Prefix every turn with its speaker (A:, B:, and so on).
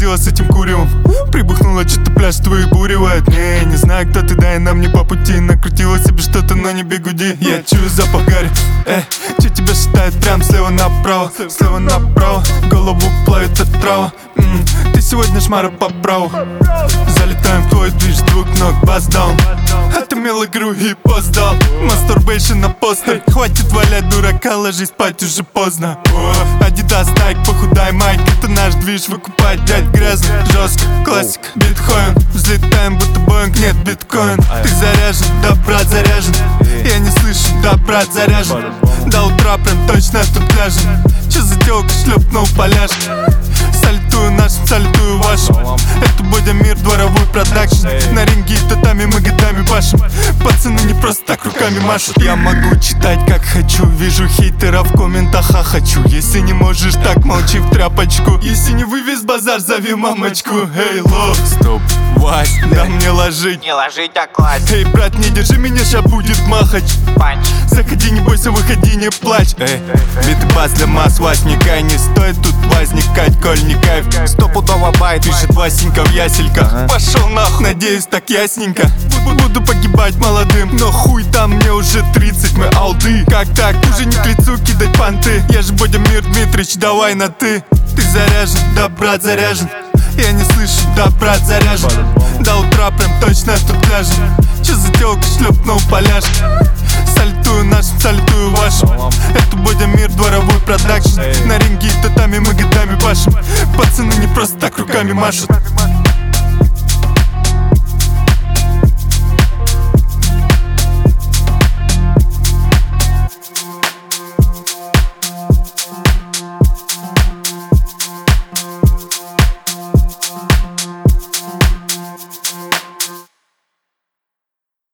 A: ходила с этим куревом. Прибухнула, что-то пляж твой буревает. Не знаю, кто ты, да и нам не по пути. Накрутила себе что-то, но не бегуди. Я чую запах гари. Че тебя считает прям слева направо? Слева направо, голову плавит от трава. Ты сегодня шмара по праву. Залетаем в твой движ, двух ног, бас-даун. Отымел игру и поздал. Мастурбейшн на постер. Хватит валять дурака, ложись спать, уже поздно. Адидас, Найк, похудай, Майк. Это наш движ, выкупать, дядь грязно. Жестко, классика, битхоин. Взлетаем, будто Боинг, нет биткоин. Ты заряжен, да брат заряжен. Я не слышу, да брат заряжен. До утра прям точно тут ляжем. Че за телка шлепнул поляшку? Салютую нашим, салютую вашим. Это будем мир, дворовой продакшн. На ринге и татами мы годами пашем. Пацаны не просто так руками машут. Я могу читать как хочу. Вижу хейтеров в комментах, а хочу. Если не можешь, так молчи в тряпочку. Если не вывез базар, зови мамочку. Эй, лох, стоп, Вась, да мне ложить.
B: Не ложить, а класть.
A: Эй, брат, не держи меня, ща будет махач.
B: Панч.
A: Заходи, не бойся, выходи, не плачь. Бит и бас для масс, Васенька. Не стоит тут возникать, коль не кайф.
B: Стопудово байт.
A: Пишет Васенька в ясельках. Пошел нахуй, надеюсь, так ясненько. Буду погибать молодым, но хуй там, мне уже 30, мы алды. Как так, уже не к лицу кидать понты. Я же Бодя Мир Дмитрич, давай на ты. Ты заряжен, да брат заряжен. Я не слышу, да брат заряжен. До утра прям точно тут ляжем. Че за телка шлепнул поляшку? Салютую нашим, салютую вашим. Это Бодя Мир, дворовой продакшн. На ринге и татами мы годами пашем. Пацаны не просто так руками машут.